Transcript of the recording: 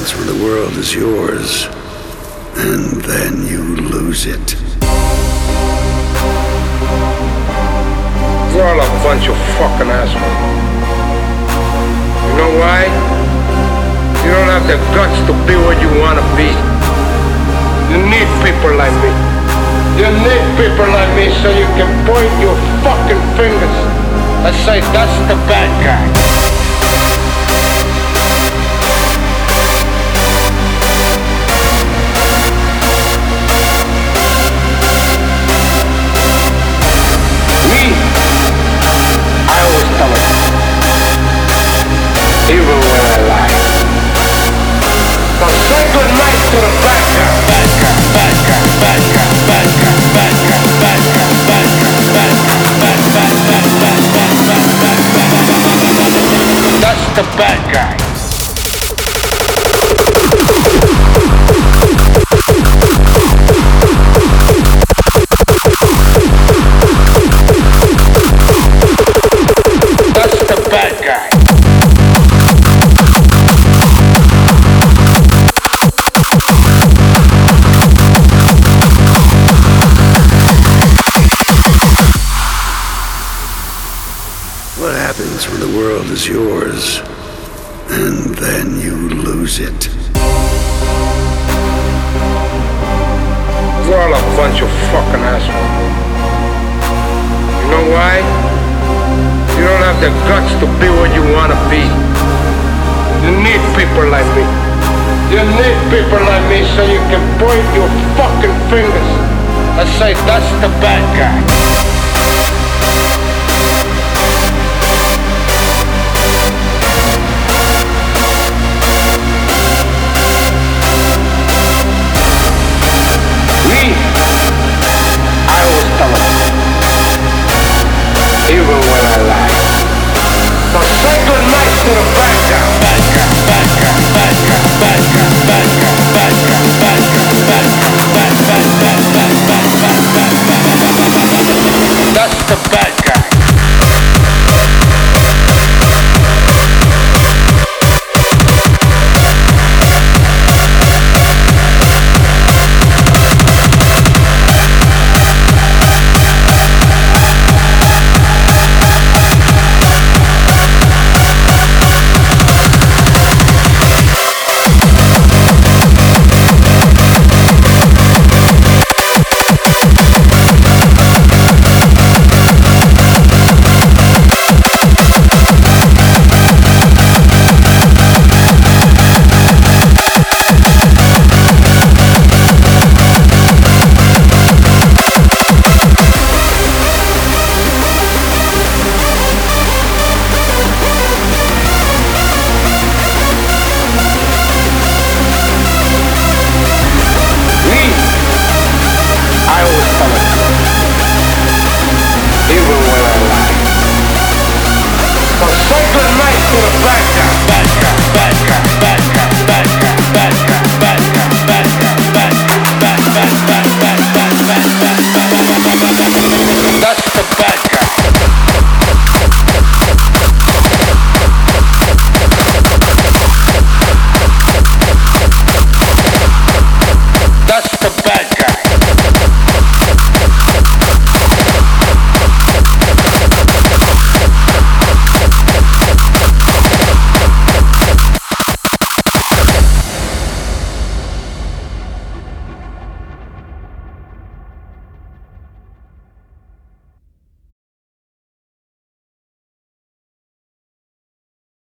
happens when the world is yours, and then you lose it. You're all a bunch of fucking assholes. You know why? You don't have the guts to be what you want to be. You need people like me. You need people like me so you can point your fucking fingers and say, that's the bad guy. Even when I lie. So say good night to the bad guy. Bad guy, bad guy, bad guy, bad guy, bad guy, bad guy, bad guy, bad guy, that's the bad guy. That's the bad guy. What happens when the world is yours, and then you lose it? You're all a bunch of fucking assholes. You know why? You don't have the guts to be what you want to be. You need people like me. You need people like me so you can point your fucking fingers and say, that's the bad guy.